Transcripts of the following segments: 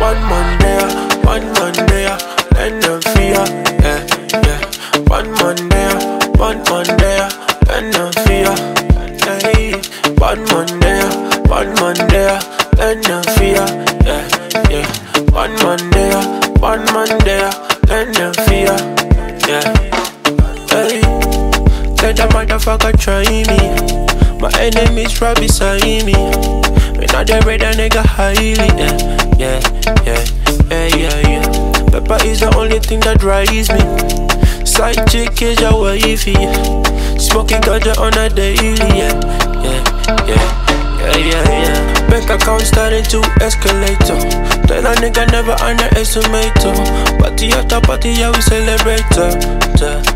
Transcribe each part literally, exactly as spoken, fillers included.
One man there, one man there, let them fear. Yeah, yeah. One man there, one man there, let them fear. Hey, one man there, one man there, let them fear. Yeah, yeah. One man there, one man there, let them fear. Yeah. Hey, let that motherfucker try me. My enemies right beside me. When I dey read that nigga highly. Yeah, yeah, yeah, yeah, yeah, yeah. Pepper is the only thing that drives me. Side chick is your wifey. Smoking ganja on a daily. Yeah, yeah, yeah, yeah, yeah, yeah. Bank account starting to escalate. Tell a nigga never underestimate. Party after party, yeah, we celebrate. Let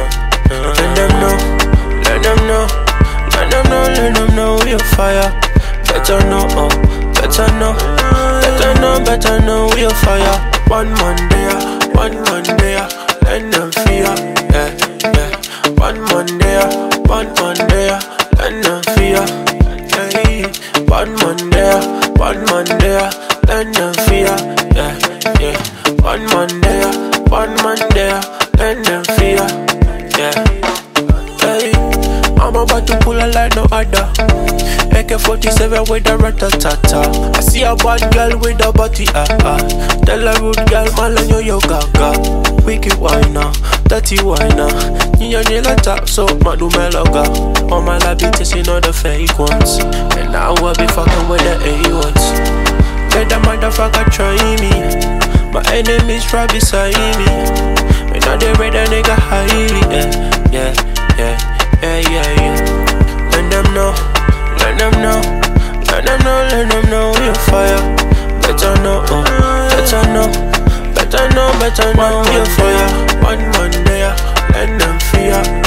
them know, let them know. Let them know, let them know we on fire. Better know, oh, better know. Better know, better know we on fire. One man there, one man there, let them fear. Yeah, yeah. One man there, one man there, let them fear. Hey, one man there, one man there, let them fear. Yeah, yeah. One man there, one man there, let them fear. Yeah. Hey, I'm about to pull a line no other. A K forty-seven with a rat-a-ta-ta. I see a bad girl with a body, ah ah. Tell a rude girl, man, and yo yo gaga. Wicked whiner, dirty whiner. You nail a tap, so ma do me loga. All my liabilities, you know the fake ones. And now I be fucking with the A ones. Let that motherfucker try me. My enemies right beside me. When I dey read that nigga highly. Yeah, yeah, yeah, yeah, yeah, yeah. Let them know. Let them know, let them know, let them know we on fire. Better know, uh, better know, better know, better know we on fire. One man there, let them fear.